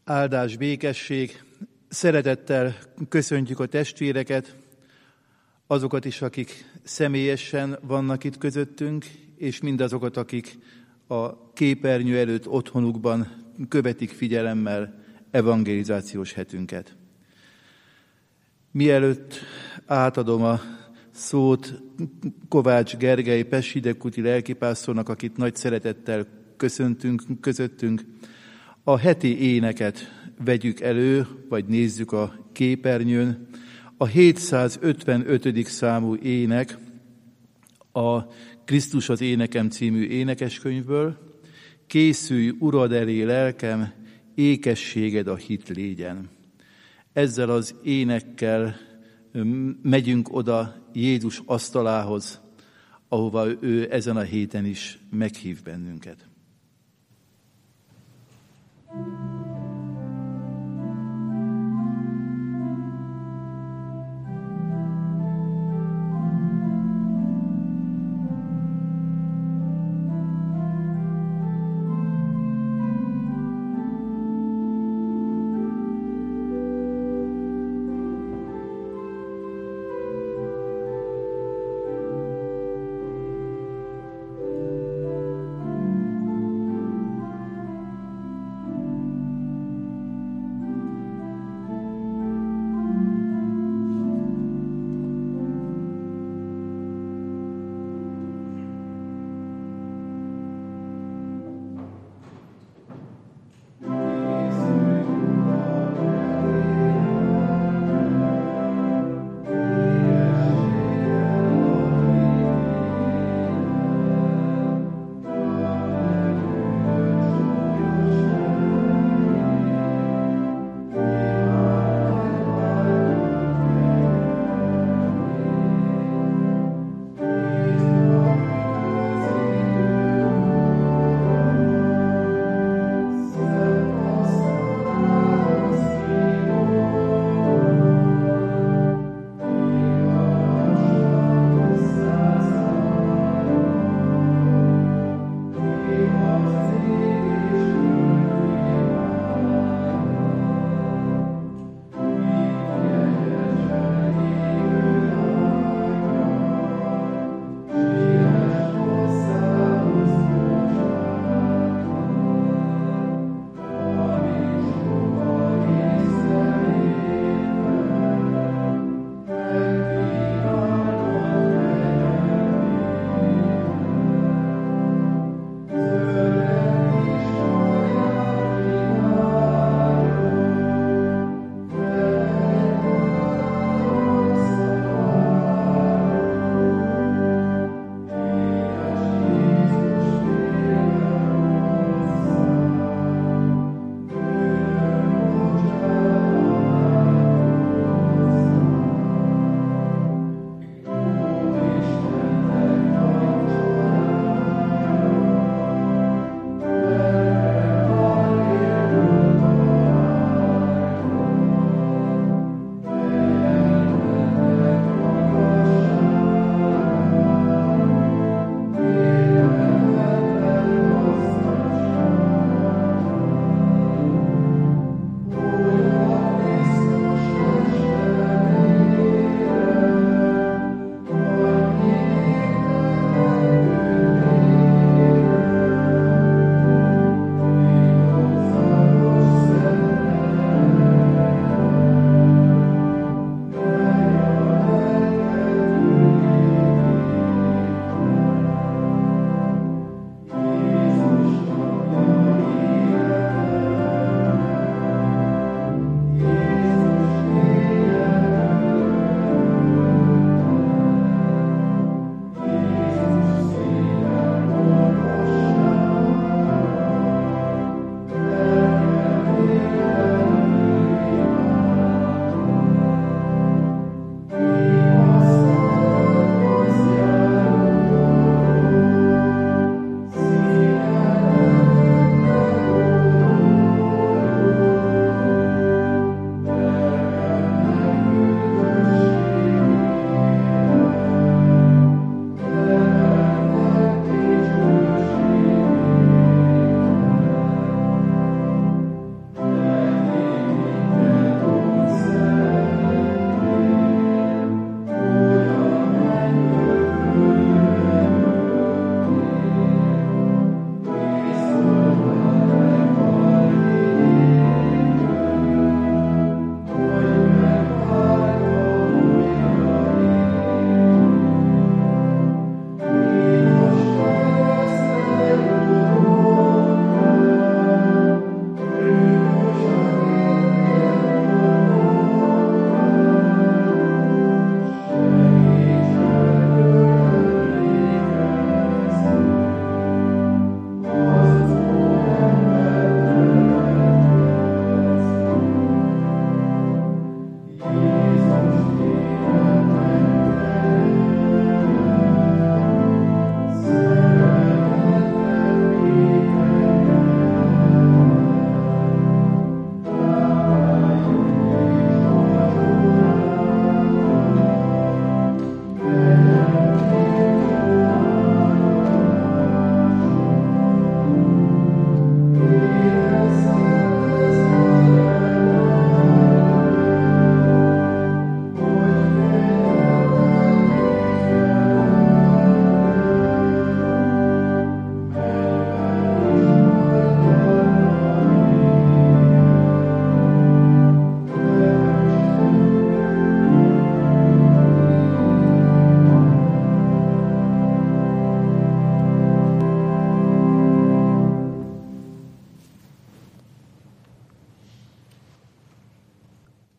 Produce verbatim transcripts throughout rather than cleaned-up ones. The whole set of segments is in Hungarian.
Áldás, békesség, szeretettel köszöntjük a testvéreket, azokat is, akik személyesen vannak itt közöttünk, és mindazokat, akik a képernyő előtt otthonukban követik figyelemmel evangelizációs hetünket. Mielőtt átadom a szót Kovács Gergely Pest-Hidegkúti lelkipásztornak, akit nagy szeretettel köszöntünk közöttünk, a heti éneket vegyük elő, vagy nézzük a képernyőn. A hétszázötvenötödik számú ének a Krisztus az énekem című énekeskönyvből. Készülj, Urad elé lelkem, ékességed a hit légyen. Ezzel az énekkel megyünk oda Jézus asztalához, ahova ő ezen a héten is meghív bennünket.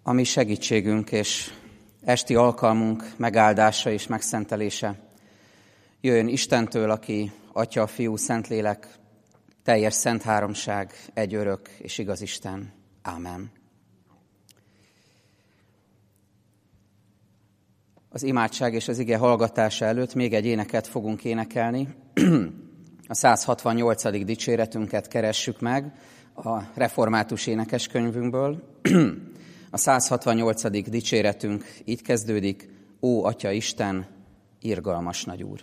A mi segítségünk és esti alkalmunk megáldása és megszentelése jöjjön Istentől, aki Atya, Fiú, Szentlélek, teljes szent háromság, egy örök és igaz Isten. Ámen. Az imádság és az ige hallgatása előtt még egy éneket fogunk énekelni. A száz hatvannyolcadik dicséretünket keressük meg a református énekeskönyvünkből. A száz hatvannyolcadik dicséretünk így kezdődik: Ó, Atya Isten, irgalmas nagy Úr!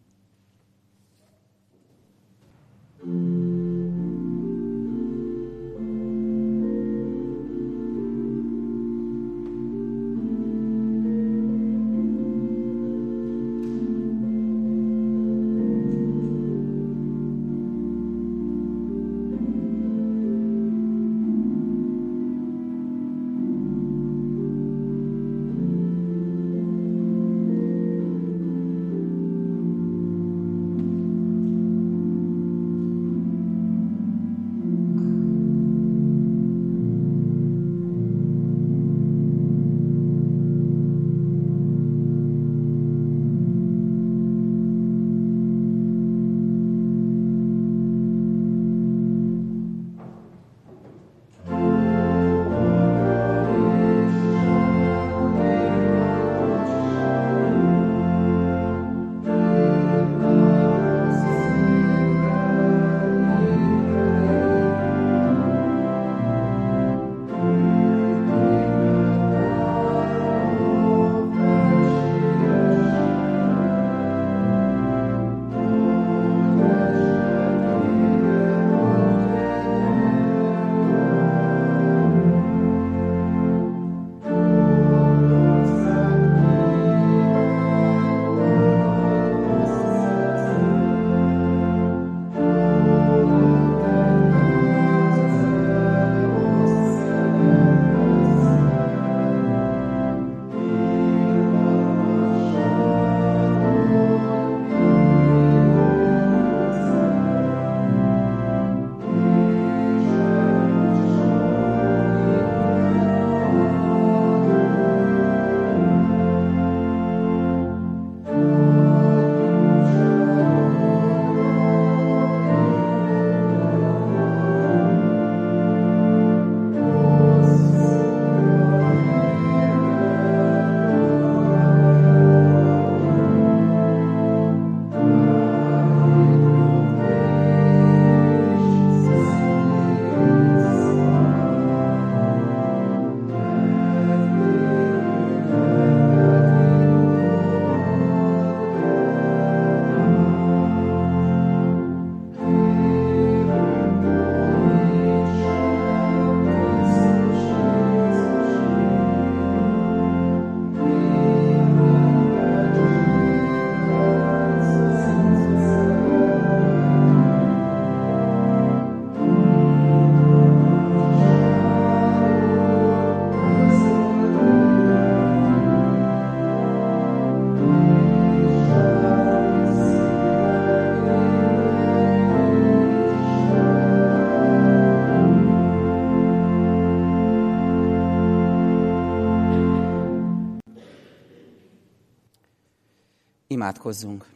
Imádkozzunk!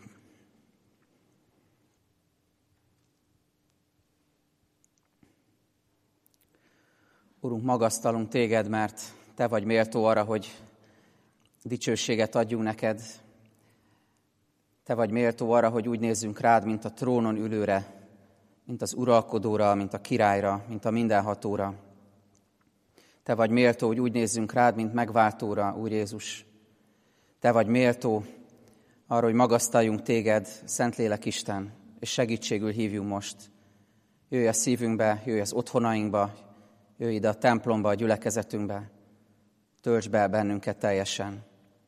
Urunk, magasztalunk Téged, mert Te vagy méltó arra, hogy dicsőséget adjunk neked. Te vagy méltó arra, hogy úgy nézzünk rád, mint a trónon ülőre, mint az uralkodóra, mint a királyra, mint a mindenhatóra. Te vagy méltó, hogy úgy nézzünk rád, mint megváltóra, Úr Jézus. Te vagy méltó arra, hogy magasztaljunk Téged, Szentlélek Isten, és segítségül hívjunk most. Jöjj a szívünkbe, jöjj az otthonainkba, jöjj ide a templomba, a gyülekezetünkbe. Tölts be bennünket teljesen.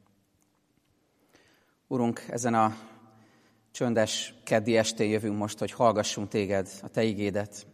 Urunk, ezen a csöndes keddi estén jövünk most, hogy hallgassunk Téged, a Te igédet.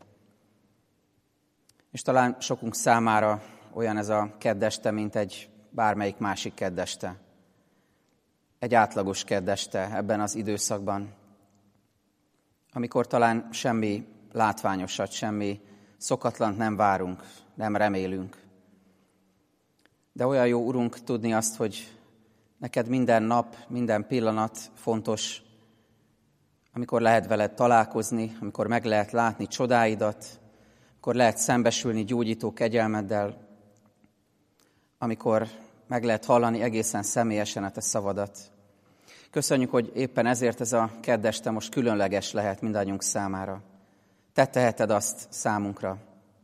És talán sokunk számára olyan ez a keddeste, mint egy bármelyik másik keddeste. Egy átlagos keddeste ebben az időszakban, amikor talán semmi látványosat, semmi szokatlant nem várunk, nem remélünk. De olyan jó, Urunk, tudni azt, hogy neked minden nap, minden pillanat fontos, amikor lehet veled találkozni, amikor meg lehet látni csodáidat, amikor lehet szembesülni gyógyító kegyelmeddel, amikor meg lehet hallani egészen személyesen a te szavadat. Köszönjük, hogy éppen ezért ez a keddeste most különleges lehet mindannyiunk számára. Te teheted azt számunkra,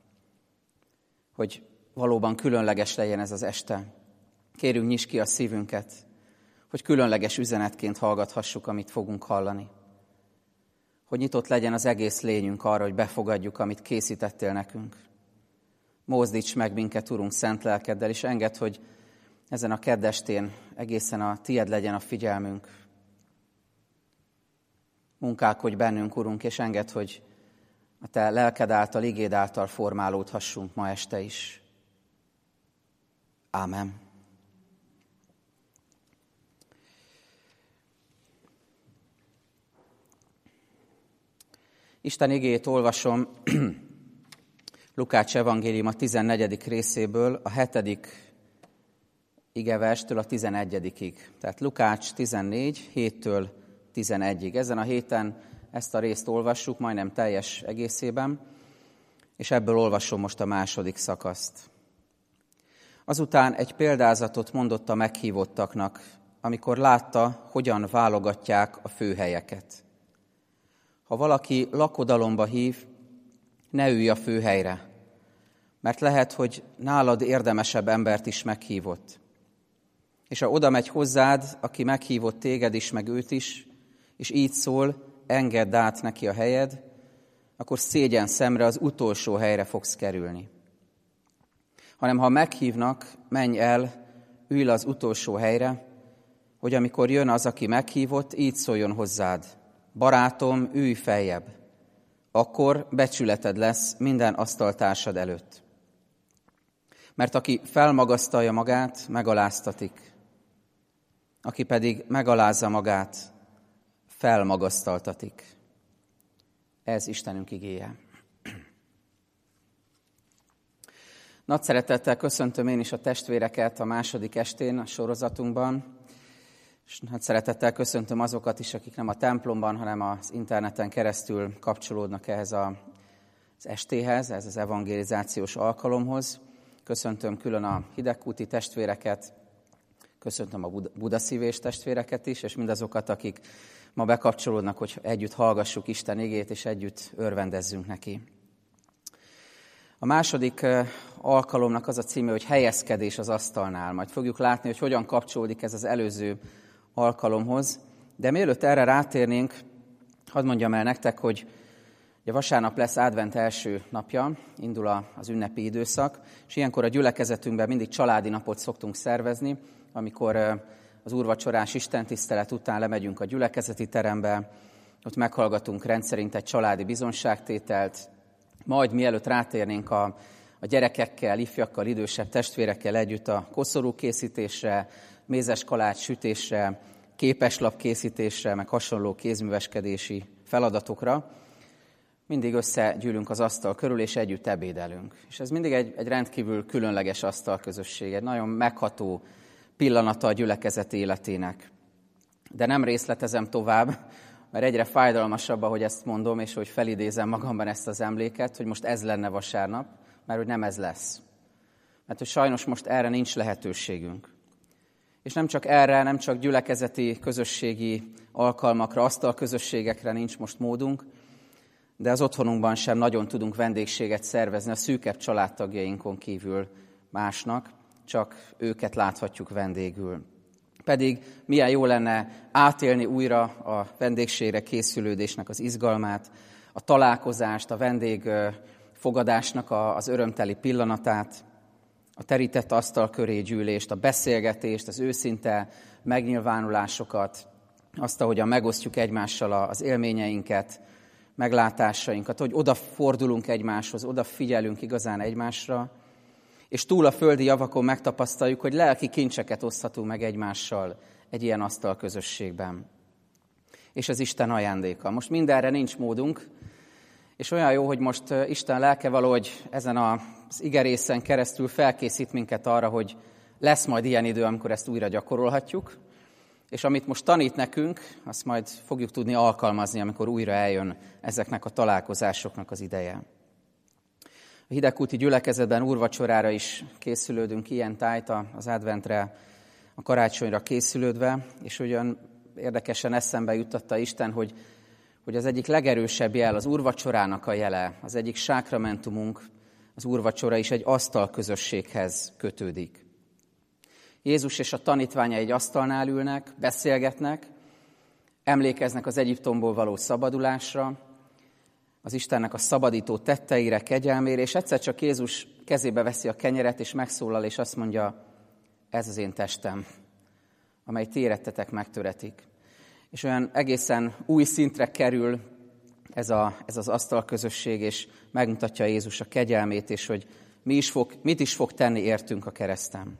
hogy valóban különleges legyen ez az este. Kérünk, nyisd ki a szívünket, hogy különleges üzenetként hallgathassuk, amit fogunk hallani. Hogy nyitott legyen az egész lényünk arra, hogy befogadjuk, amit készítettél nekünk. Mózdíts meg minket, Urunk, szent lelkeddel, és engedd, hogy ezen a keddestén egészen a tied legyen a figyelmünk. Munkálkodj bennünk, Urunk, és engedd, hogy a te lelked által, igéd által formálódhassunk ma este is. Ámen. Isten igéjét olvasom Lukács evangélium a tizennegyedik részéből, a hetedik igeverstől a tizenegyedikig. Tehát Lukács tizennégy, héttől tizenegyig. Ezen a héten ezt a részt olvassuk, majdnem teljes egészében, és ebből olvasom most a második szakaszt. Azután egy példázatot mondott a meghívottaknak, amikor látta, hogyan válogatják a főhelyeket. Ha valaki lakodalomba hív, ne ülj a főhelyre, mert lehet, hogy nálad érdemesebb embert is meghívott. És ha oda megy hozzád, aki meghívott téged is, meg őt is, és így szól, engedd át neki a helyed, akkor szégyen szemre az utolsó helyre fogsz kerülni. Hanem ha meghívnak, menj el, ülj le az utolsó helyre, hogy amikor jön az, aki meghívott, így szóljon hozzád. Barátom, ülj feljebb. Akkor becsületed lesz minden asztaltársad előtt. Mert aki felmagasztalja magát, megaláztatik. Aki pedig megalázza magát, felmagasztaltatik. Ez Istenünk igéje. Nagy szeretettel köszöntöm én is a testvéreket a második estén a sorozatunkban, és nagy szeretettel köszöntöm azokat is, akik nem a templomban, hanem az interneten keresztül kapcsolódnak ehhez a, az estéhez, ez az evangelizációs alkalomhoz. Köszöntöm külön a hidegkúti testvéreket, köszöntöm a budaszívés testvéreket is, és mindazokat, akik ma bekapcsolódnak, hogy együtt hallgassuk Isten igét, és együtt örvendezzünk neki. A második alkalomnak az a címe, hogy helyezkedés az asztalnál. Majd fogjuk látni, hogy hogyan kapcsolódik ez az előző alkalomhoz. De mielőtt erre rátérnénk, hadd mondjam el nektek, hogy ugye vasárnap lesz advent első napja, indul az ünnepi időszak, és ilyenkor a gyülekezetünkben mindig családi napot szoktunk szervezni, amikor az úrvacsorás istentisztelet után lemegyünk a gyülekezeti terembe, ott meghallgatunk rendszerint egy családi bizonságtételt, majd mielőtt rátérnénk a, a gyerekekkel, ifjakkal, idősebb testvérekkel együtt a koszorú készítésre, mézes kalács sütésre, képeslap készítésre, meg hasonló kézműveskedési feladatokra, mindig összegyűlünk az asztal körül, és együtt ebédelünk. És ez mindig egy, egy rendkívül különleges asztalközösség, egy nagyon megható pillanata a gyülekezet életének. De nem részletezem tovább, mert egyre fájdalmasabb, ahogy ezt mondom, és hogy felidézem magamban ezt az emléket, hogy most ez lenne vasárnap, mert hogy nem ez lesz. Mert hogy sajnos most erre nincs lehetőségünk. És nem csak erre, nem csak gyülekezeti, közösségi alkalmakra, asztalközösségekre nincs most módunk, de az otthonunkban sem nagyon tudunk vendégséget szervezni a szűkebb családtagjainkon kívül másnak, csak őket láthatjuk vendégül. Pedig milyen jó lenne átélni újra a vendégségre készülődésnek az izgalmát, a találkozást, a vendégfogadásnak az örömteli pillanatát, a terített asztal köré gyűlést, a beszélgetést, az őszinte megnyilvánulásokat, azt, ahogyan megosztjuk egymással az élményeinket, meglátásainkat, hogy odafordulunk egymáshoz, odafigyelünk igazán egymásra, és túl a földi javakon megtapasztaljuk, hogy lelki kincseket oszthatunk meg egymással egy ilyen asztalközösségben. És ez Isten ajándéka. Most mindenre nincs módunk, és olyan jó, hogy most Isten lelke valahogy ezen az igerészen keresztül felkészít minket arra, hogy lesz majd ilyen idő, amikor ezt újra gyakorolhatjuk, és amit most tanít nekünk, azt majd fogjuk tudni alkalmazni, amikor újra eljön ezeknek a találkozásoknak az ideje. A hidegkúti gyülekezetben úrvacsorára is készülődünk ilyen tájt az adventre, a karácsonyra készülődve, és ugyan érdekesen eszembe juttatta Isten, hogy, hogy az egyik legerősebb jel, az úrvacsorának a jele, az egyik sákramentumunk, az úrvacsora is egy asztalközösséghez kötődik. Jézus és a tanítványai egy asztalnál ülnek, beszélgetnek, emlékeznek az Egyiptomból való szabadulásra, az Istennek a szabadító tetteire, kegyelmére, és egyszer csak Jézus kezébe veszi a kenyeret, és megszólal, és azt mondja, ez az én testem, amely ti érettetek megtöretik. És olyan egészen új szintre kerül ez, a, ez az asztalközösség, és megmutatja Jézus a kegyelmét, és hogy mi is fog, mit is fog tenni értünk a kereszten.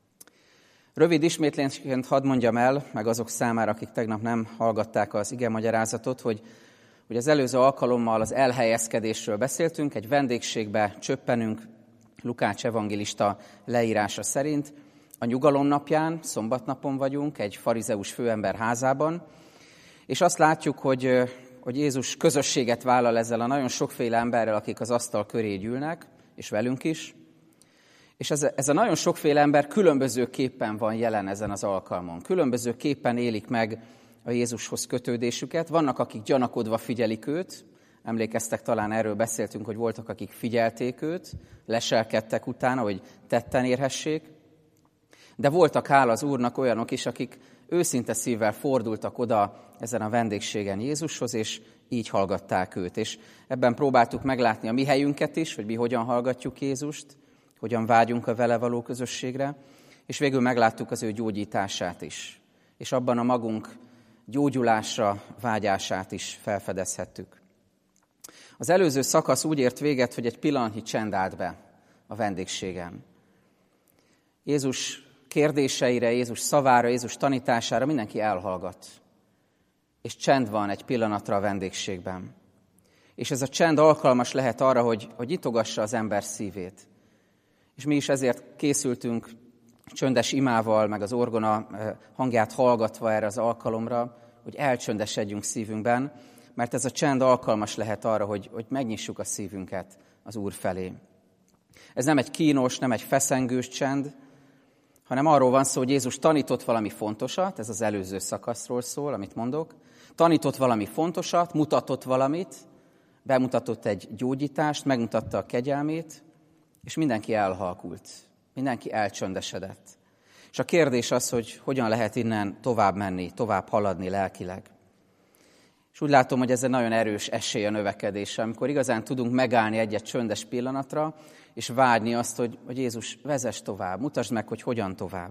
Rövid ismétlésként hadd mondjam el, meg azok számára, akik tegnap nem hallgatták az igemagyarázatot, hogy, hogy az előző alkalommal az elhelyezkedésről beszéltünk, egy vendégségbe csöppenünk Lukács evangélista leírása szerint. A nyugalom napján, szombatnapon vagyunk, egy farizeus főember házában, és azt látjuk, hogy, hogy Jézus közösséget vállal ezzel a nagyon sokféle emberrel, akik az asztal köré gyűlnek, és velünk is. És ez, ez a nagyon sokféle ember különbözőképpen van jelen ezen az alkalmon. Különbözőképpen élik meg a Jézushoz kötődésüket. Vannak, akik gyanakodva figyelik őt. Emlékeztek, talán erről beszéltünk, hogy voltak, akik figyelték őt, leselkedtek utána, hogy tetten érhessék. De voltak, hála az Úrnak, olyanok is, akik őszinte szívvel fordultak oda ezen a vendégségen Jézushoz, és így hallgatták őt. És ebben próbáltuk meglátni a mi helyünket is, hogy mi hogyan hallgatjuk Jézust, hogyan vágyunk a vele való közösségre, és végül megláttuk az ő gyógyítását is. És abban a magunk gyógyulásra vágyását is felfedezhettük. Az előző szakasz úgy ért véget, hogy egy pillanatnyi csend állt be a vendégségen. Jézus kérdéseire, Jézus szavára, Jézus tanítására mindenki elhallgat. És csend van egy pillanatra a vendégségben. És ez a csend alkalmas lehet arra, hogy, hogy nyitogassa az ember szívét. És mi is ezért készültünk csöndes imával, meg az orgona hangját hallgatva erre az alkalomra, hogy elcsöndesedjünk szívünkben, mert ez a csend alkalmas lehet arra, hogy, hogy megnyissuk a szívünket az Úr felé. Ez nem egy kínos, nem egy feszengős csend, hanem arról van szó, hogy Jézus tanított valami fontosat, ez az előző szakaszról szól, amit mondok, tanított valami fontosat, mutatott valamit, bemutatott egy gyógyítást, megmutatta a kegyelmét, és mindenki elhalkult, mindenki elcsöndesedett. És a kérdés az, hogy hogyan lehet innen tovább menni, tovább haladni lelkileg. És úgy látom, hogy ez egy nagyon erős esély a növekedésre, amikor igazán tudunk megállni egy-egy csöndes pillanatra, és vágyni azt, hogy, hogy Jézus vezess tovább, mutasd meg, hogy hogyan tovább.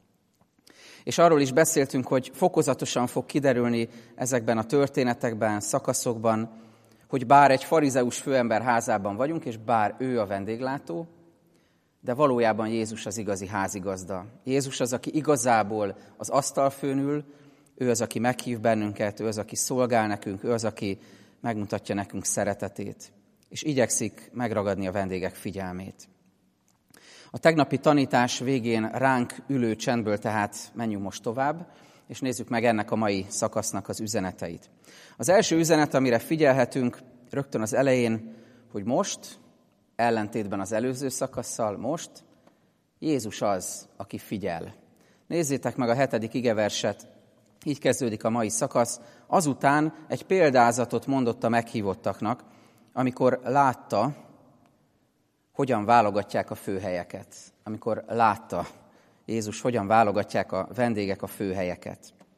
És arról is beszéltünk, hogy fokozatosan fog kiderülni ezekben a történetekben, szakaszokban, hogy bár egy farizeus főember házában vagyunk, és bár ő a vendéglátó, de valójában Jézus az igazi házigazda. Jézus az, aki igazából az asztalfőn ül, ő az, aki meghív bennünket, ő az, aki szolgál nekünk, ő az, aki megmutatja nekünk szeretetét, és igyekszik megragadni a vendégek figyelmét. A tegnapi tanítás végén ránk ülő csendből tehát menjünk most tovább, és nézzük meg ennek a mai szakasznak az üzeneteit. Az első üzenet, amire figyelhetünk rögtön az elején, hogy most, ellentétben az előző szakasszal, most Jézus az, aki figyel. Nézzétek meg a hetedik igeverset, így kezdődik a mai szakasz. Azután egy példázatot mondott a meghívottaknak, amikor látta, hogyan válogatják a főhelyeket. Amikor látta Jézus, hogyan válogatják a vendégek a főhelyeket.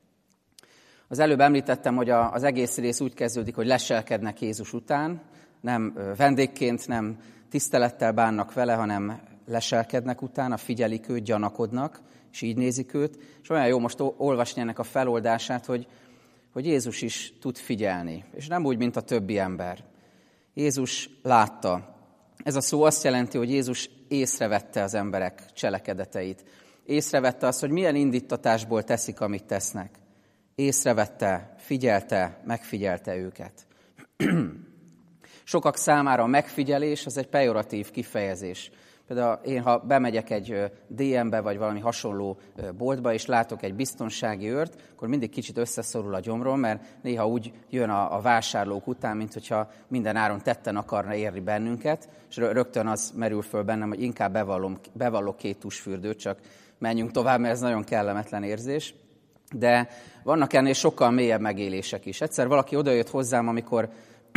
Az előbb említettem, hogy az egész rész úgy kezdődik, hogy leselkednek Jézus után, nem vendégként, nem tisztelettel bánnak vele, hanem leselkednek utána, figyelik őt, gyanakodnak, és így nézik őt. És olyan jó most olvasni ennek a feloldását, hogy, hogy Jézus is tud figyelni, és nem úgy, mint a többi ember. Jézus látta. Ez a szó azt jelenti, hogy Jézus észrevette az emberek cselekedeteit. Észrevette azt, hogy milyen indítatásból teszik, amit tesznek. Észrevette, figyelte, megfigyelte őket. Sokak számára a megfigyelés az egy pejoratív kifejezés. Például én, ha bemegyek egy dé em-be, vagy valami hasonló boltba, és látok egy biztonsági őrt, akkor mindig kicsit összeszorul a gyomrom, mert néha úgy jön a, a vásárlók után, mint hogyha minden áron tetten akarna érni bennünket, és rögtön az merül föl bennem, hogy inkább bevallom, bevallok két tusfürdőt, csak menjünk tovább, mert ez nagyon kellemetlen érzés. De vannak ennél sokkal mélyebb megélések is. Egyszer valaki odajött hozzám, amikor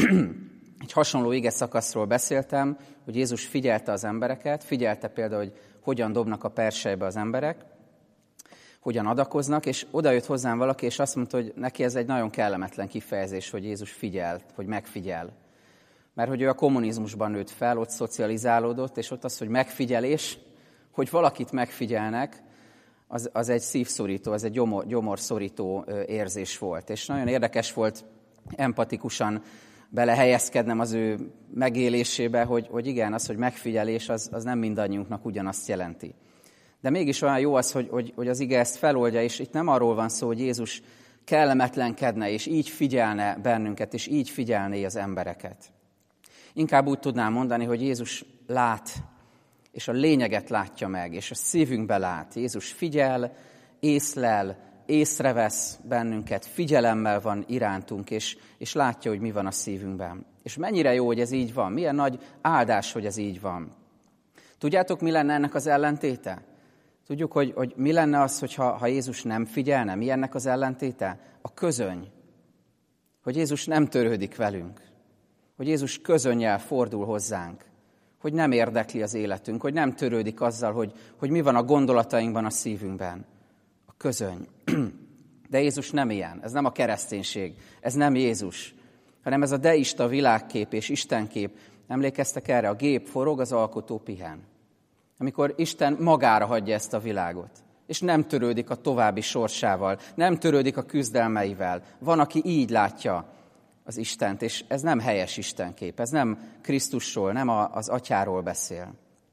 egy hasonló ige szakaszról beszéltem, hogy Jézus figyelte az embereket, figyelte például, hogy hogyan dobnak a perselybe az emberek, hogyan adakoznak, és odajött hozzám valaki, és azt mondta, hogy neki ez egy nagyon kellemetlen kifejezés, hogy Jézus figyel, hogy megfigyel. Mert hogy ő a kommunizmusban nőtt fel, ott szocializálódott, és ott az, hogy megfigyelés, hogy valakit megfigyelnek, az, az egy szívszorító, az egy gyomor, gyomorszorító érzés volt. És nagyon érdekes volt empatikusan belehelyezkednem az ő megélésébe, hogy, hogy igen, az, hogy megfigyelés, az, az nem mindannyiunknak ugyanazt jelenti. De mégis olyan jó az, hogy, hogy, hogy az ige ezt feloldja, és itt nem arról van szó, hogy Jézus kellemetlenkedne, és így figyelne bennünket, és így figyelné az embereket. Inkább úgy tudnám mondani, hogy Jézus lát, és a lényeget látja meg, és a szívünkbe lát. Jézus figyel, észlel, észrevesz bennünket, figyelemmel van irántunk, és, és látja, hogy mi van a szívünkben. És mennyire jó, hogy ez így van. Milyen nagy áldás, hogy ez így van. Tudjátok, mi lenne ennek az ellentéte? Tudjuk, hogy, hogy mi lenne az, hogyha, ha Jézus nem figyelne? Mi ennek az ellentéte? A közöny. Hogy Jézus nem törődik velünk. Hogy Jézus közönnyel fordul hozzánk. Hogy nem érdekli az életünk. Hogy nem törődik azzal, hogy, hogy mi van a gondolatainkban, a szívünkben. A közöny. De Jézus nem ilyen. Ez nem a kereszténység. Ez nem Jézus. Hanem ez a deista világkép és Istenkép. Emlékeztek erre? A gép forog, az alkotó pihen. Amikor Isten magára hagyja ezt a világot. És nem törődik a további sorsával. Nem törődik a küzdelmeivel. Van, aki így látja az Istent, és ez nem helyes Istenkép. Ez nem Krisztusról, nem az Atyáról beszél.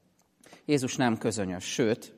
Jézus nem közönyös, sőt,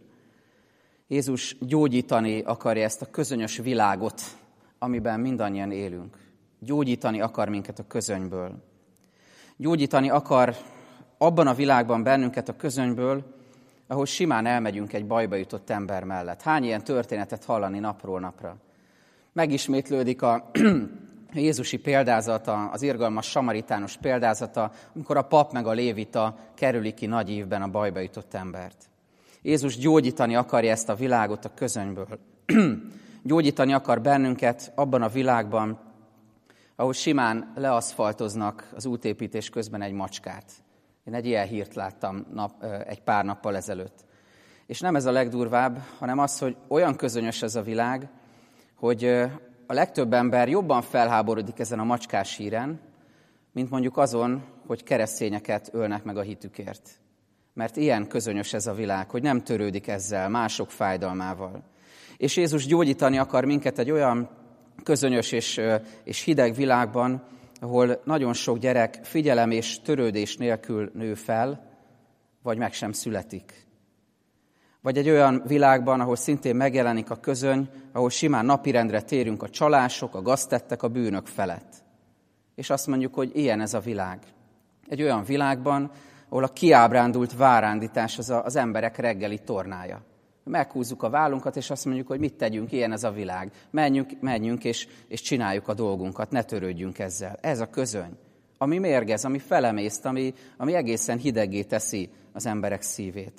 Jézus gyógyítani akarja ezt a közönyös világot, amiben mindannyian élünk. Gyógyítani akar minket a közönyből. Gyógyítani akar abban a világban bennünket a közönyből, ahol simán elmegyünk egy bajba jutott ember mellett. Hány ilyen történetet hallani napról napra? Megismétlődik a jézusi példázata, az irgalmas samaritános példázata, amikor a pap meg a lévita kerüli ki nagy ívben a bajba jutott embert. Jézus gyógyítani akarja ezt a világot a közönyből. Gyógyítani akar bennünket abban a világban, ahol simán leaszfaltoznak az útépítés közben egy macskát. Én egy ilyen hírt láttam nap, egy pár nappal ezelőtt. És nem ez a legdurvább, hanem az, hogy olyan közönyös ez a világ, hogy a legtöbb ember jobban felháborodik ezen a macskás híren, mint mondjuk azon, hogy keresztényeket ölnek meg a hitükért. Mert ilyen közönyös ez a világ, hogy nem törődik ezzel, mások fájdalmával. És Jézus gyógyítani akar minket egy olyan közönyös és, és hideg világban, ahol nagyon sok gyerek figyelem és törődés nélkül nő fel, vagy meg sem születik. Vagy egy olyan világban, ahol szintén megjelenik a közöny, ahol simán napirendre térünk a csalások, a gaztettek, a bűnök felett. És azt mondjuk, hogy ilyen ez a világ. Egy olyan világban, ahol a kiábrándult várándítás az a, az emberek reggeli tornája. Meghúzzuk a vállunkat, és azt mondjuk, hogy mit tegyünk, ilyen ez a világ. Menjünk, menjünk és, és csináljuk a dolgunkat, ne törődjünk ezzel. Ez a közöny, ami mérgez, ami felemészt, ami, ami egészen hideggé teszi az emberek szívét.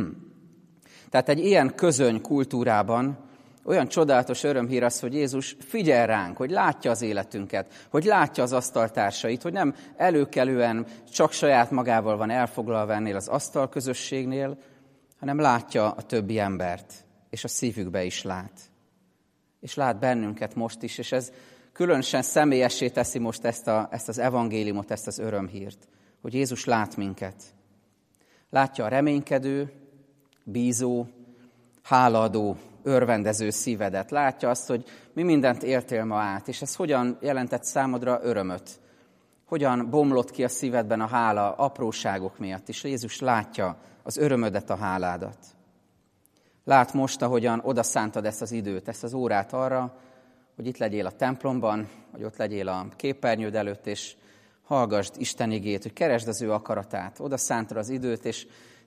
Tehát egy ilyen közöny kultúrában olyan csodálatos örömhír az, hogy Jézus figyel ránk, hogy látja az életünket, hogy látja az asztaltársait, hogy nem előkelően csak saját magával van elfoglalva ennél az asztalközösségnél, hanem látja a többi embert, és a szívükbe is lát. És lát bennünket most is, és ez különösen személyessé teszi most ezt, a, ezt az evangéliumot, ezt az örömhírt, hogy Jézus lát minket. Látja a reménykedő, bízó, hálaadó, örvendező szívedet. Látja azt, hogy mi mindent éltél ma át, és ez hogyan jelentett számodra örömöt. Hogyan bomlott ki a szívedben a hála apróságok miatt, és Jézus látja az örömödet, a háládat. Lát most, ahogyan odaszántad ezt az időt, ezt az órát arra, hogy itt legyél a templomban, vagy ott legyél a képernyőd előtt, és hallgasd Isten igét, hogy keresd az ő akaratát. Odaszántad az időt, és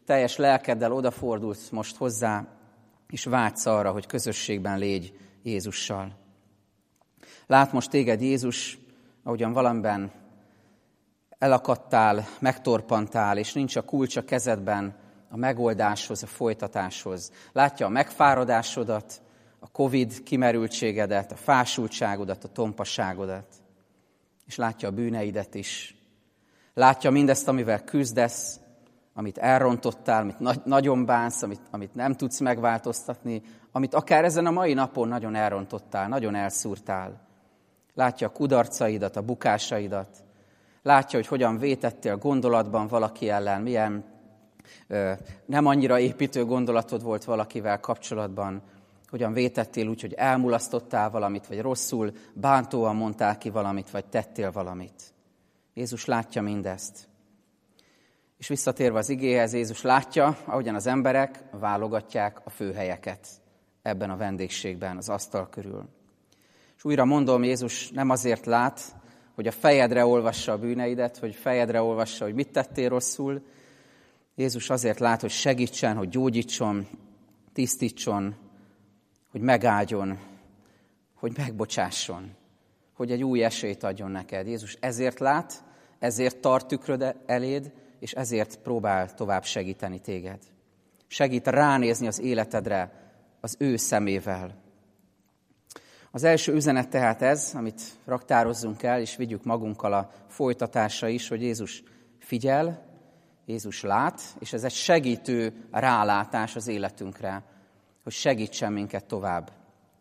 teljes lelkeddel odafordulsz most hozzá, és vágysz arra, hogy közösségben légy Jézussal. Lát most téged Jézus, ahogyan valamiben elakadtál, megtorpantál, és nincs a kulcs a kezedben a megoldáshoz, a folytatáshoz. Látja a megfáradásodat, a Covid kimerültségedet, a fásultságodat, a tompaságodat, és látja a bűneidet is. Látja mindezt, amivel küzdesz, amit elrontottál, amit na- nagyon bánsz, amit, amit nem tudsz megváltoztatni, amit akár ezen a mai napon nagyon elrontottál, nagyon elszúrtál. Látja a kudarcaidat, a bukásaidat. Látja, hogy hogyan vétettél gondolatban valaki ellen, milyen ö, nem annyira építő gondolatod volt valakivel kapcsolatban, hogyan vétettél úgy, hogy elmulasztottál valamit, vagy rosszul, bántóan mondtál ki valamit, vagy tettél valamit. Jézus látja mindezt. És visszatérve az igéhez, Jézus látja, ahogyan az emberek válogatják a főhelyeket ebben a vendégségben, az asztal körül. És újra mondom, Jézus nem azért lát, hogy a fejedre olvassa a bűneidet, hogy fejedre olvassa, hogy mit tettél rosszul. Jézus azért lát, hogy segítsen, hogy gyógyítson, tisztítson, hogy megáldjon, hogy megbocsásson, hogy egy új esélyt adjon neked. Jézus ezért lát, ezért tart tükröd eléd, és ezért próbál tovább segíteni téged. Segít ránézni az életedre az ő szemével. Az első üzenet tehát ez, amit raktározzunk el, és vigyük magunkkal a folytatásra is, hogy Jézus figyel, Jézus lát, és ez egy segítő rálátás az életünkre, hogy segítsen minket tovább.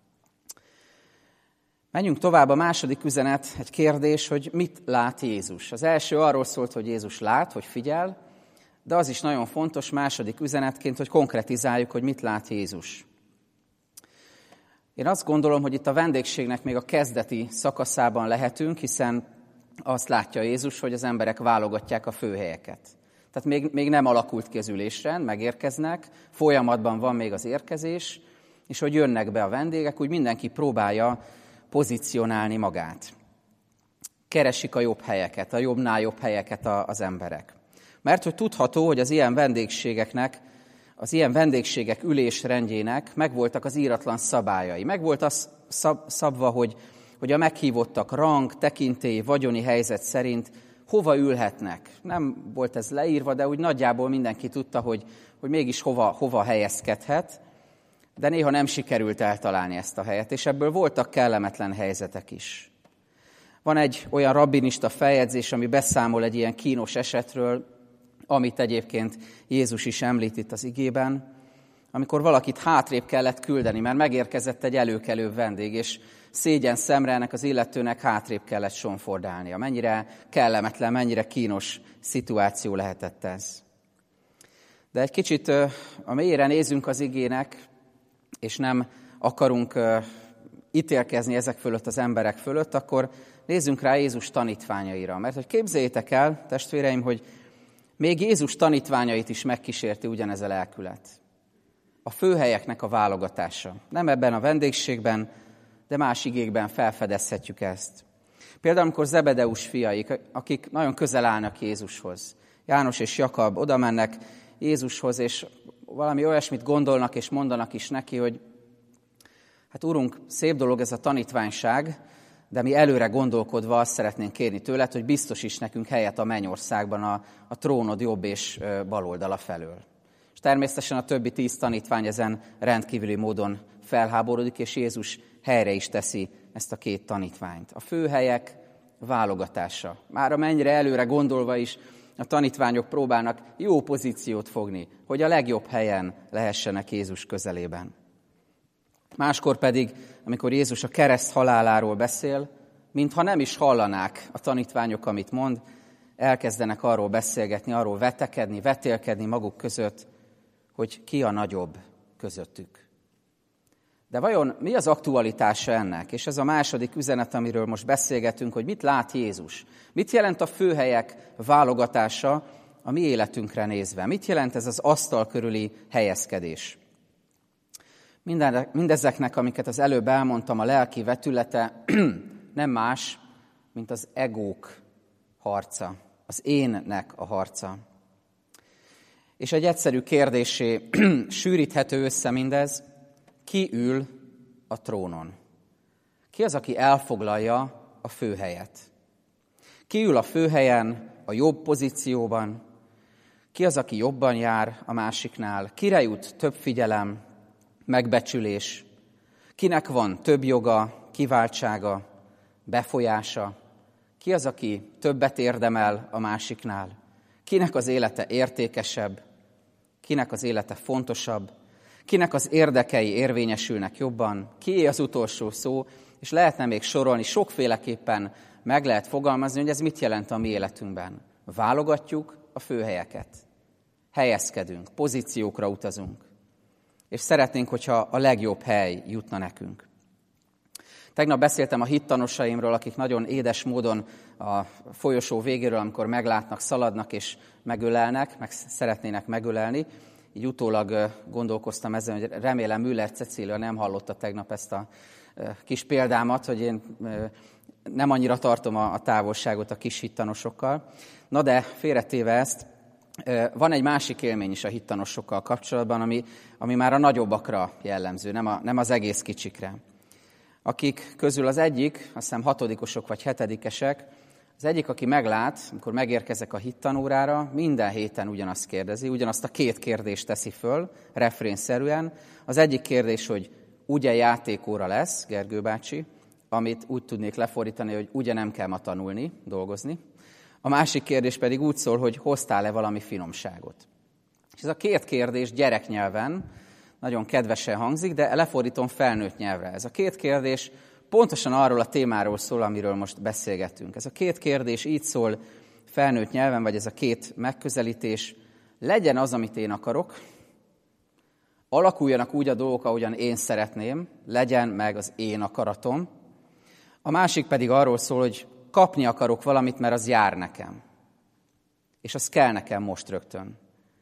Menjünk tovább, a második üzenet, egy kérdés, hogy mit lát Jézus. Az első arról szólt, hogy Jézus lát, hogy figyel, de az is nagyon fontos második üzenetként, hogy konkretizáljuk, hogy mit lát Jézus. Én azt gondolom, hogy itt a vendégségnek még a kezdeti szakaszában lehetünk, hiszen azt látja Jézus, hogy az emberek válogatják a főhelyeket. Tehát még, még nem alakult ki az ülésrend, megérkeznek, folyamatban van még az érkezés, és hogy jönnek be a vendégek, úgy mindenki próbálja pozícionálni magát. Keresik a jobb helyeket, a jobbnál jobb helyeket az emberek. Mert hogy tudható, hogy az ilyen vendégségeknek, az ilyen vendégségek ülésrendjének megvoltak az íratlan szabályai. Megvolt az szab, szabva, hogy, hogy a meghívottak rang, tekintély, vagyoni helyzet szerint hova ülhetnek. Nem volt ez leírva, de úgy nagyjából mindenki tudta, hogy, hogy mégis hova, hova helyezkedhet, de néha nem sikerült eltalálni ezt a helyet, és ebből voltak kellemetlen helyzetek is. Van egy olyan rabbinista feljegyzés, ami beszámol egy ilyen kínos esetről, amit egyébként Jézus is említ itt az igében, amikor valakit hátrébb kellett küldeni, mert megérkezett egy előkelő vendég, és szégyen szemre ennek az illetőnek hátrébb kellett sonfordálnia. Mennyire kellemetlen, mennyire kínos szituáció lehetett ez. De egy kicsit a mélyére nézünk az igének, és nem akarunk uh, ítélkezni ezek fölött az emberek fölött, akkor nézzünk rá Jézus tanítványaira. Mert hogy képzeljétek el, testvéreim, hogy még Jézus tanítványait is megkísérti ugyanez a lelkület. A főhelyeknek a válogatása. Nem ebben a vendégségben, de más igékben felfedezhetjük ezt. Például, amikor Zebedeus fiaik, akik nagyon közel állnak Jézushoz. János és Jakab oda mennek Jézushoz, és valami olyasmit gondolnak és mondanak is neki, hogy hát Urunk, szép dolog ez a tanítványság, de mi előre gondolkodva azt szeretnénk kérni tőled, hogy biztosíts nekünk helyet a mennyországban a, a trónod jobb és bal oldala felől. És természetesen a többi tíz tanítvány ezen rendkívüli módon felháborodik, és Jézus helyre is teszi ezt a két tanítványt. A főhelyek válogatása. Már amennyire előre gondolva is a tanítványok próbálnak jó pozíciót fogni, hogy a legjobb helyen lehessenek Jézus közelében. Máskor pedig, amikor Jézus a kereszt haláláról beszél, mintha nem is hallanák a tanítványok, amit mond, elkezdenek arról beszélgetni, arról vetekedni, vetélkedni maguk között, hogy ki a nagyobb közöttük. De vajon mi az aktualitása ennek? És ez a második üzenet, amiről most beszélgetünk, hogy mit lát Jézus? Mit jelent a főhelyek válogatása a mi életünkre nézve? Mit jelent ez az asztal körüli helyezkedés? Minden, mindezeknek, amiket az előbb elmondtam, a lelki vetülete nem más, mint az egók harca, az énnek a harca. És egy egyszerű kérdésé sűríthető össze mindez, ki ül a trónon? Ki az, aki elfoglalja a főhelyet? Ki ül a főhelyen, a jobb pozícióban? Ki az, aki jobban jár a másiknál? Kire jut több figyelem, megbecsülés? Kinek van több joga, kiváltsága, befolyása? Ki az, aki többet érdemel a másiknál? Kinek az élete értékesebb? Kinek az élete fontosabb? Kinek az érdekei érvényesülnek jobban? Kié az utolsó szó? És lehetne még sorolni, sokféleképpen meg lehet fogalmazni, hogy ez mit jelent a mi életünkben. Válogatjuk a főhelyeket. Helyezkedünk, pozíciókra utazunk. És szeretnénk, hogyha a legjobb hely jutna nekünk. Tegnap beszéltem a hittanosaimról, akik nagyon édes módon a folyosó végéről, amikor meglátnak, szaladnak és megölelnek, meg szeretnének megölelni. Így utólag gondolkoztam ezen, hogy remélem Müller Cecília nem hallotta tegnap ezt a kis példámat, hogy én nem annyira tartom a távolságot a kis hittanosokkal. Na de félretéve ezt, van egy másik élmény is a hittanosokkal kapcsolatban, ami, ami már a nagyobbakra jellemző, nem, a, nem az egész kicsikre. Akik közül az egyik, azt hiszem hatodikosok vagy hetedikesek, az egyik, aki meglát, amikor megérkezek a hittanórára, minden héten ugyanazt kérdezi, ugyanazt a két kérdést teszi föl, refrénszerűen. Az egyik kérdés, hogy ugye játékóra lesz, Gergő bácsi, amit úgy tudnék lefordítani, hogy ugye nem kell ma tanulni, dolgozni. A másik kérdés pedig úgy szól, hogy hoztál-e valami finomságot. És ez a két kérdés gyereknyelven nagyon kedvesen hangzik, de lefordítom felnőtt nyelvre. Ez a két kérdés pontosan arról a témáról szól, amiről most beszélgetünk. Ez a két kérdés így szól felnőtt nyelven, vagy ez a két megközelítés, legyen az, amit én akarok, alakuljanak úgy a dolgok, ahogyan én szeretném, legyen meg az én akaratom. A másik pedig arról szól, hogy kapni akarok valamit, mert az jár nekem. És az kell nekem most rögtön.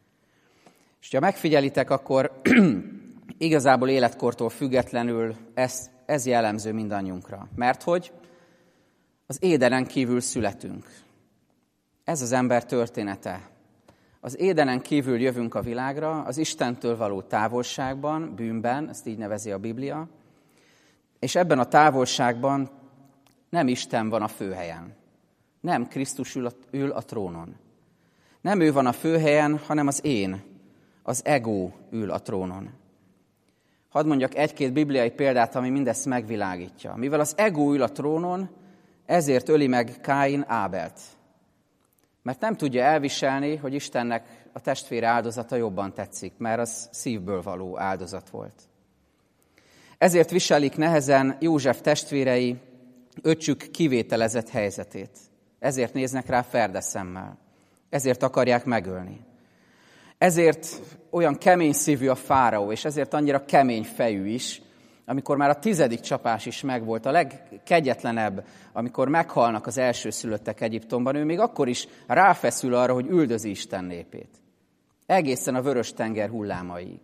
És ha megfigyelitek, akkor igazából életkortól függetlenül ez, ez jellemző mindannyiunkra. Mert hogy az édenen kívül születünk. Ez az ember története. Az édenen kívül jövünk a világra, az Istentől való távolságban, bűnben, ezt így nevezi a Biblia, és ebben a távolságban nem Isten van a főhelyen. Nem Krisztus ül a, ül a trónon. Nem ő van a főhelyen, hanem az én, az ego ül a trónon. Hadd mondjak egy-két bibliai példát, ami mindezt megvilágítja. Mivel az ego ül a trónon, ezért öli meg Káin Ábelt. Mert nem tudja elviselni, hogy Istennek a testvére áldozata jobban tetszik, mert az szívből való áldozat volt. Ezért viselik nehezen József testvérei öccsük kivételezett helyzetét. Ezért néznek rá ferdeszemmel. Ezért akarják megölni. Ezért olyan kemény szívű a fáraó, és ezért annyira kemény fejű is, amikor már a tizedik csapás is megvolt, a legkegyetlenebb, amikor meghalnak az elsőszülöttek Egyiptomban, ő még akkor is ráfeszül arra, hogy üldözi Isten népét. Egészen a Vörös-tenger hullámaig.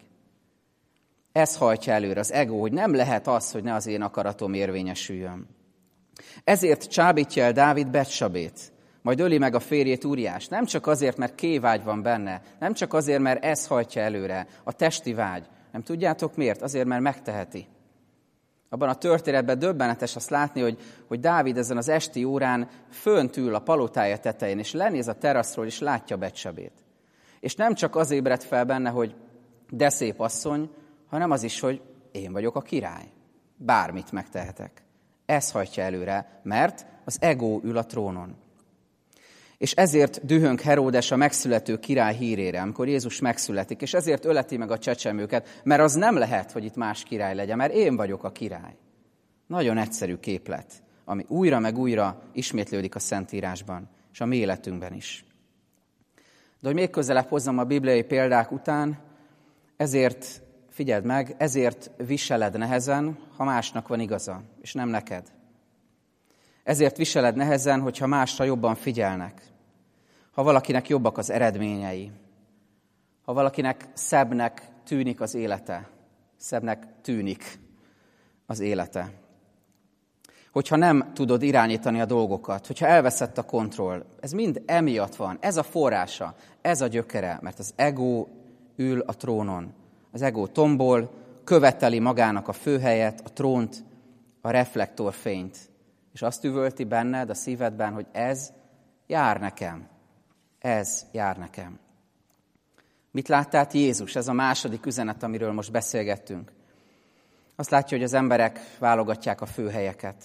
Ez hajtja előre az ego, hogy nem lehet az, hogy ne az én akaratom érvényesüljön. Ezért csábítja el Dávid Betsabét, majd öli meg a férjét Úriást. Nem csak azért, mert kévágy van benne, nem csak azért, mert ez hajtja előre, a testi vágy. Nem tudjátok miért? Azért, mert megteheti. Abban a történetben döbbenetes azt látni, hogy, hogy Dávid ezen az esti órán fönt ül a palotája tetején, és lenéz a teraszról, és látja Betsabét. És nem csak az ébred fel benne, hogy de szép asszony, hanem az is, hogy én vagyok a király. Bármit megtehetek. Ez hajtja előre, mert az ego ül a trónon. És ezért dühöng Heródes a megszülető király hírére, amikor Jézus megszületik, és ezért öleti meg a csecsemőket, mert az nem lehet, hogy itt más király legyen, mert én vagyok a király. Nagyon egyszerű képlet, ami újra meg újra ismétlődik a Szentírásban, és a mi életünkben is. De hogy még közelebb hozzam a bibliai példák után, ezért, figyeld meg, ezért viseled nehezen, ha másnak van igaza, és nem neked. Ezért viseled nehezen, hogyha másra jobban figyelnek. Ha valakinek jobbak az eredményei, ha valakinek szebbnek tűnik az élete, szebbnek tűnik az élete. hogyha nem tudod irányítani a dolgokat, hogyha elveszett a kontroll. Ez mind emiatt van, ez a forrása, ez a gyökere, mert az ego ül a trónon. Az ego tombol, követeli magának a főhelyet, a trónt, a reflektorfényt. És azt üvölti benned, a szívedben, hogy ez jár nekem. Ez jár nekem. Mit lát át Jézus? Ez a második üzenet, amiről most beszélgettünk. Azt látja, hogy az emberek válogatják a főhelyeket.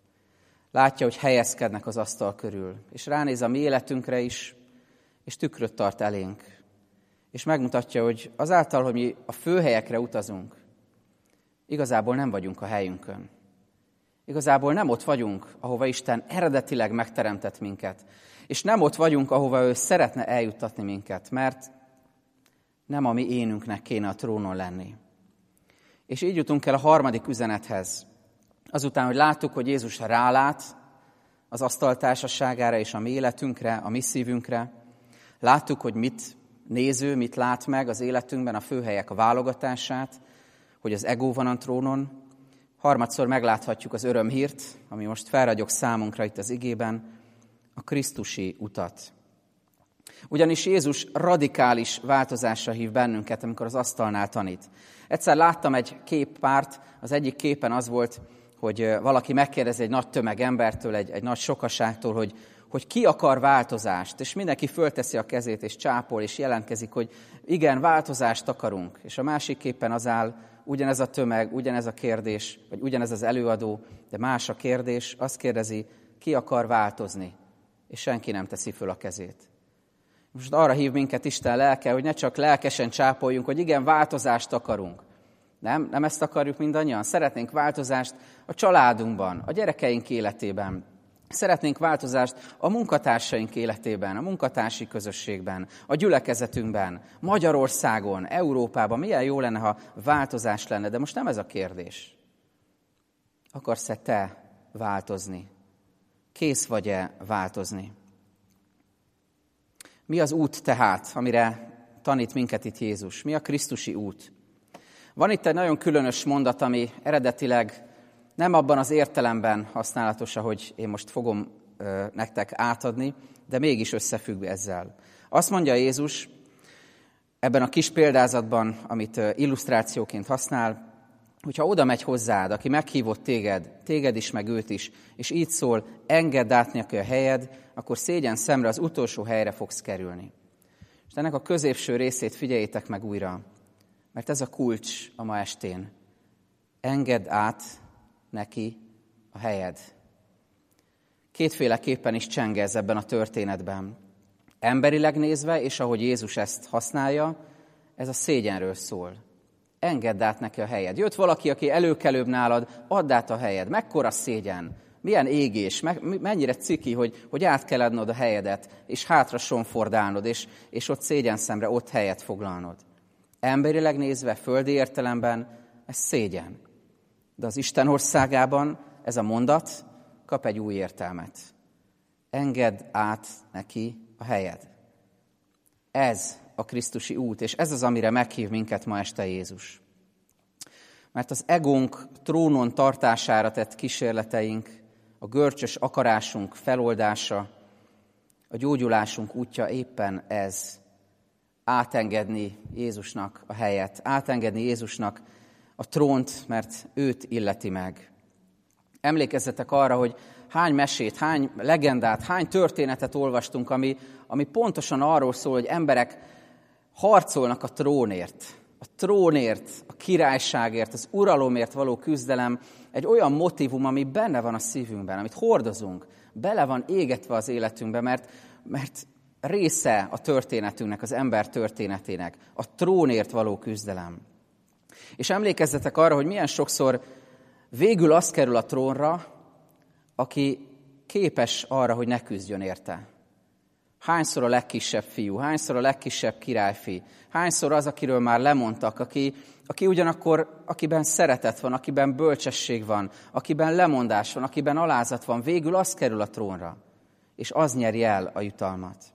Látja, hogy helyezkednek az asztal körül. És ránéz a mi életünkre is, és tükröt tart elénk. És megmutatja, hogy azáltal, hogy mi a főhelyekre utazunk, igazából nem vagyunk a helyünkön. Igazából nem ott vagyunk, ahova Isten eredetileg megteremtett minket. És nem ott vagyunk, ahova ő szeretne eljuttatni minket, mert nem a mi énünknek kéne a trónon lenni. És így jutunk el a harmadik üzenethez. Azután, hogy láttuk, hogy Jézus rálát az asztaltársaságára és a mi életünkre, a mi szívünkre, láttuk, hogy mit néző, mit lát meg az életünkben, a főhelyek a válogatását, hogy az ego van a trónon. Harmadszor megláthatjuk az örömhírt, ami most felragyog számunkra itt az igében, a krisztusi utat. Ugyanis Jézus radikális változásra hív bennünket, amikor az asztalnál tanít. Egyszer láttam egy képpárt, az egyik képen az volt, hogy valaki megkérdezi egy nagy tömeg embertől, egy, egy nagy sokaságtól, hogy, hogy ki akar változást, és mindenki fölteszi a kezét, és csápol, és jelentkezik, hogy igen, változást akarunk. És a másik képen az áll, ugyanez a tömeg, ugyanez a kérdés, vagy ugyanez az előadó, de más a kérdés, azt kérdezi, ki akar változni, és senki nem teszi föl a kezét. Most arra hív minket Isten lelke, hogy ne csak lelkesen csápoljunk, hogy igen, változást akarunk. Nem? Nem ezt akarjuk mindannyian? Szeretnénk változást a családunkban, a gyerekeink életében. Szeretnénk változást a munkatársaink életében, a munkatársi közösségben, a gyülekezetünkben, Magyarországon, Európában. Milyen jó lenne, ha változás lenne, de most nem ez a kérdés. Akarsz-e te változni? Kész vagy-e változni? Mi az út tehát, amire tanít minket itt Jézus? Mi a krisztusi út? Van itt egy nagyon különös mondat, ami eredetileg nem abban az értelemben használatos, ahogy én most fogom ö, nektek átadni, de mégis összefügg ezzel. Azt mondja Jézus ebben a kis példázatban, amit ö, illusztrációként használ, hogyha oda megy hozzád, aki meghívott téged, téged is, meg őt is, és így szól, engedd át neki a helyed, akkor szégyen szemre az utolsó helyre fogsz kerülni. És ennek a középső részét figyeljétek meg újra, mert ez a kulcs a ma estén. Engedd át neki a helyed. Kétféleképpen is cseng ez ebben a történetben. Emberileg nézve, és ahogy Jézus ezt használja, ez a szégyenről szól. Engedd át neki a helyed. Jött valaki, aki előkelőbb nálad, add át a helyed. Mekkora szégyen, milyen égés, mennyire ciki, hogy, hogy át kell adnod a helyedet, és hátra sonfordálnod, és, és ott szégyenszemre ott helyet foglalnod. Emberileg nézve, földi értelemben ez szégyen. De az Isten országában ez a mondat kap egy új értelmet. Engedd át neki a helyed. Ez a krisztusi út, és ez az, amire meghív minket ma este Jézus. Mert az egónk trónon tartására tett kísérleteink, a görcsös akarásunk feloldása, a gyógyulásunk útja éppen ez. Átengedni Jézusnak a helyet, átengedni Jézusnak a trónt, mert őt illeti meg. Emlékezzetek arra, hogy hány mesét, hány legendát, hány történetet olvastunk, ami, ami pontosan arról szól, hogy emberek harcolnak a trónért. A trónért, a királyságért, az uralomért való küzdelem egy olyan motívum, ami benne van a szívünkben, amit hordozunk, bele van égetve az életünkbe, mert, mert része a történetünknek, az ember történetének, a trónért való küzdelem. És emlékezzetek arra, hogy milyen sokszor végül az kerül a trónra, aki képes arra, hogy ne küzdjön érte. Hányszor a legkisebb fiú, hányszor a legkisebb királyfi, hányszor az, akiről már lemondtak, aki, aki ugyanakkor, akiben szeretet van, akiben bölcsesség van, akiben lemondás van, akiben alázat van, végül az kerül a trónra, és az nyeri el a jutalmat.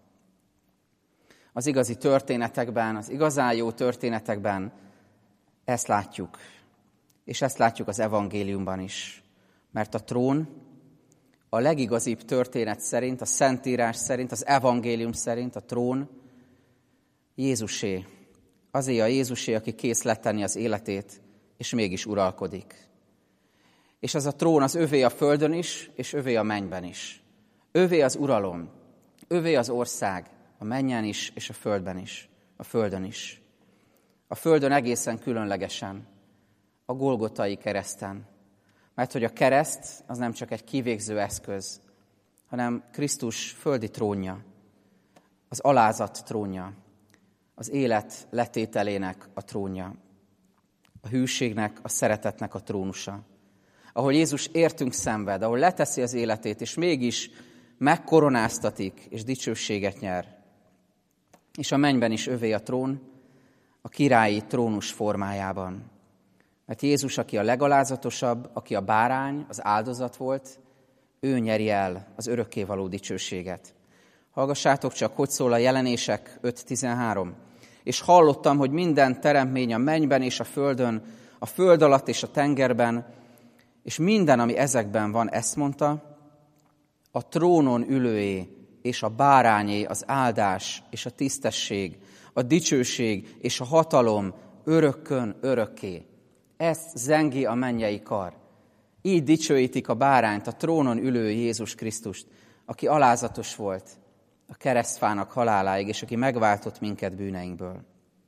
Az igazi történetekben, az igazán jó történetekben ezt látjuk, és ezt látjuk az evangéliumban is. Mert a trón a legigazibb történet szerint, a Szentírás szerint, az evangélium szerint a trón Jézusé. Azé a Jézusé, aki kész letenni az életét, és mégis uralkodik. És az a trón az övé a földön is, és övé a mennyben is. Övé az uralom, övé az ország, a mennyen is, és a földben is, a földön is. A földön egészen különlegesen, a Golgotai kereszten. Mert hogy a kereszt az nem csak egy kivégző eszköz, hanem Krisztus földi trónja, az alázat trónja, az élet letételének a trónja, a hűségnek, a szeretetnek a trónusa. Ahol Jézus értünk szenved, ahol leteszi az életét, és mégis megkoronáztatik, és dicsőséget nyer. És a mennyben is övé a trón, a királyi trónus formájában. Mert Jézus, aki a legalázatosabb, aki a bárány, az áldozat volt, ő nyeri el az örökkévaló dicsőséget. Hallgassátok csak, hogy szól a Jelenések öt tizenhárom. És hallottam, hogy minden teremtmény a mennyben és a földön, a föld alatt és a tengerben, és minden, ami ezekben van, ezt mondta, a trónon ülőé és a bárányé az áldás és a tisztesség, a dicsőség és a hatalom örökkön örökké. Ezt zengi a mennyei kar. Így dicsőítik a bárányt, a trónon ülő Jézus Krisztust, aki alázatos volt a keresztfának haláláig, és aki megváltott minket bűneinkből.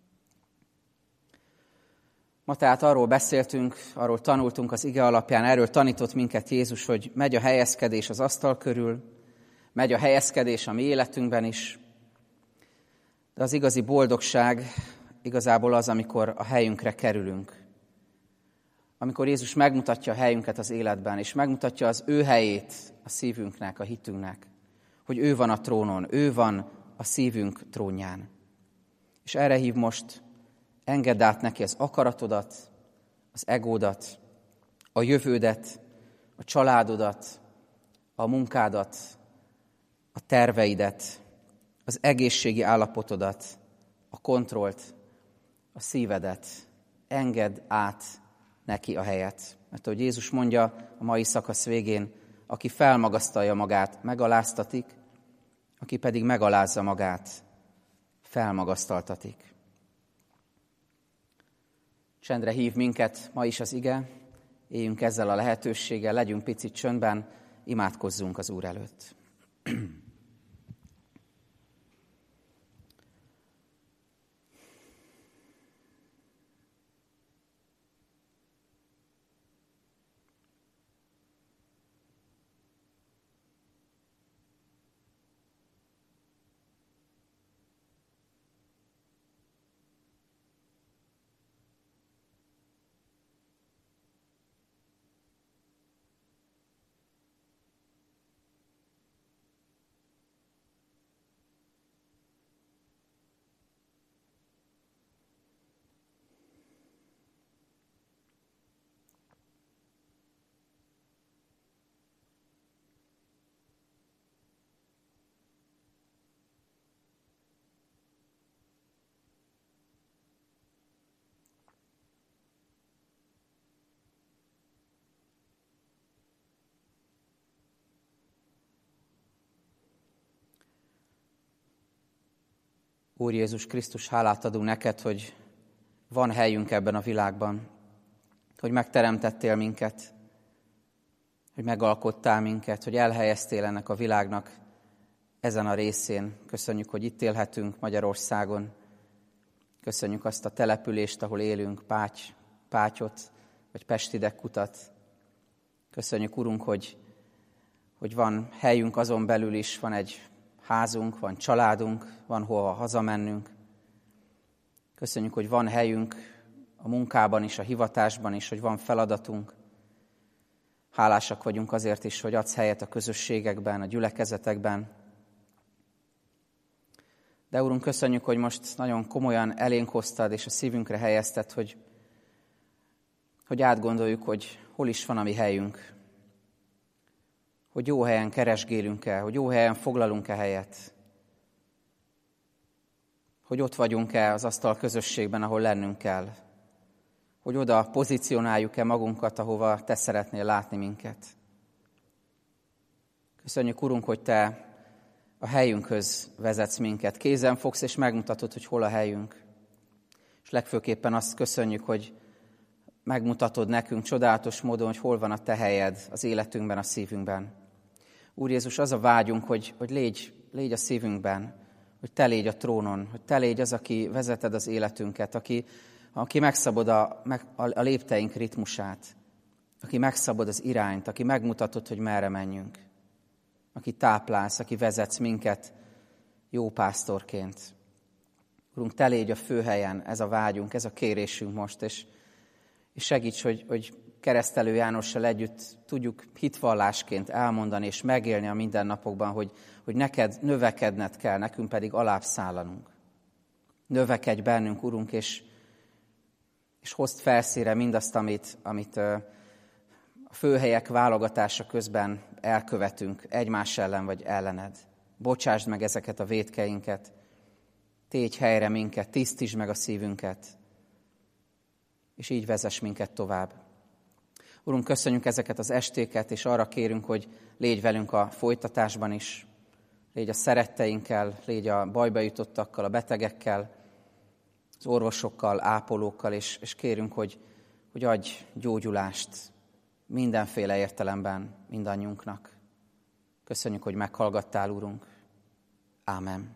Ma tehát arról beszéltünk, arról tanultunk az ige alapján, erről tanított minket Jézus, hogy megy a helyezkedés az asztal körül, megy a helyezkedés a mi életünkben is, de az igazi boldogság igazából az, amikor a helyünkre kerülünk. Amikor Jézus megmutatja a helyünket az életben, és megmutatja az ő helyét a szívünknek, a hitünknek, hogy ő van a trónon, ő van a szívünk trónján. És erre hív most, engedd át neki az akaratodat, az egódat, a jövődet, a családodat, a munkádat, a terveidet, az egészségi állapotodat, a kontrollt, a szívedet. Engedd át neki a helyet. Mert ahogy Jézus mondja a mai szakasz végén, aki felmagasztalja magát, megaláztatik, aki pedig megalázza magát, felmagasztaltatik. Csendre hív minket ma is az ige, éljünk ezzel a lehetőséggel, legyünk picit csöndben, imádkozzunk az Úr előtt. Úr Jézus Krisztus, hálát adunk neked, hogy van helyünk ebben a világban, hogy megteremtettél minket, hogy megalkottál minket, hogy elhelyeztél ennek a világnak ezen a részén. Köszönjük, hogy itt élhetünk Magyarországon. Köszönjük azt a települést, ahol élünk, Páty, Pátyot, vagy Pestidekkutat. Köszönjük, Urunk, hogy, hogy van helyünk azon belül is, van egy házunk, van családunk, van hova hazamennünk. Köszönjük, hogy van helyünk a munkában is, a hivatásban is, hogy van feladatunk. Hálásak vagyunk azért is, hogy adsz helyet a közösségekben, a gyülekezetekben. De Úrunk, köszönjük, hogy most nagyon komolyan elénk hoztad, és a szívünkre helyezted, hogy, hogy átgondoljuk, hogy hol is van a mi helyünk. Hogy jó helyen keresgélünk el, hogy jó helyen foglalunk-e helyet. Hogy ott vagyunk-e az asztal közösségben, ahol lennünk kell. hogy oda pozícionáljuk-e magunkat, ahova Te szeretnél látni minket. Köszönjük, Urunk, hogy Te a helyünkhöz vezetsz minket. Kézen fogsz, és megmutatod, hogy hol a helyünk. És legfőképpen azt köszönjük, hogy megmutatod nekünk csodálatos módon, hogy hol van a Te helyed az életünkben, a szívünkben. Úr Jézus, az a vágyunk, hogy, hogy légy, légy a szívünkben, hogy Te légy a trónon, hogy Te légy az, aki vezeted az életünket, aki, aki megszabod a, a lépteink ritmusát, aki megszabod az irányt, aki megmutatod, hogy merre menjünk, aki táplálsz, aki vezetsz minket jó pásztorként. Urunk, Te légy a főhelyen, ez a vágyunk, ez a kérésünk most, és, és segíts, hogy, hogy Keresztelő Jánossal együtt tudjuk hitvallásként elmondani és megélni a mindennapokban, hogy, hogy neked növekedned kell, nekünk pedig alább szállanunk. Növekedj bennünk, Urunk, és, és hozd felszínre mindazt, amit, amit a főhelyek válogatása közben elkövetünk egymás ellen vagy ellened. Bocsásd meg ezeket a vétkeinket, tégy helyre minket, tisztítsd meg a szívünket, és így vezess minket tovább. Urunk, köszönjük ezeket az estéket, és arra kérünk, hogy légy velünk a folytatásban is, légy a szeretteinkkel, légy a bajba jutottakkal, a betegekkel, az orvosokkal, ápolókkal, és, és kérünk, hogy, hogy adj gyógyulást mindenféle értelemben mindannyiunknak. Köszönjük, hogy meghallgattál, Urunk. Ámen.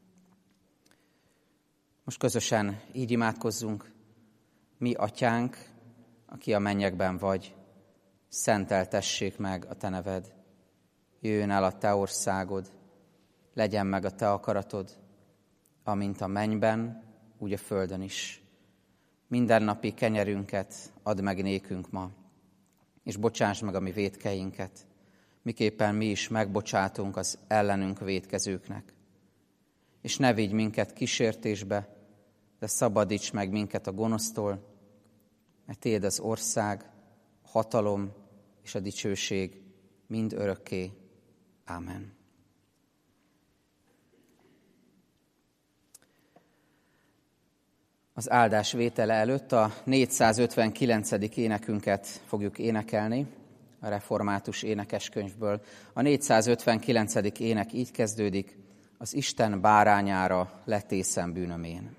Most közösen így imádkozzunk. Mi, Atyánk, aki a mennyekben vagy, szenteltessék meg a Te neved. Jöjjön el a Te országod, legyen meg a Te akaratod, amint a mennyben, úgy a földön is. Mindennapi kenyerünket add meg nékünk ma, és bocsáss meg a mi vétkeinket, miképpen mi is megbocsátunk az ellenünk vétkezőknek. És ne vigy minket kísértésbe, de szabadíts meg minket a gonosztól, mert Tiéd az ország, a hatalom és a dicsőség mind örökké. Ámen. Az áldás vétele előtt a négyszázötvenkilencedik énekünket fogjuk énekelni, a református énekeskönyvből. A négyszázötvenkilencedik ének így kezdődik: az Isten bárányára letészem bűnömén.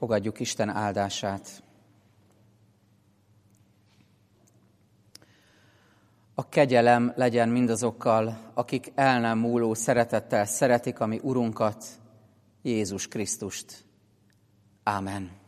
Fogadjuk Isten áldását. A kegyelem legyen mindazokkal, akik el nem múló szeretettel szeretik a mi Urunkat, Jézus Krisztust. Ámen.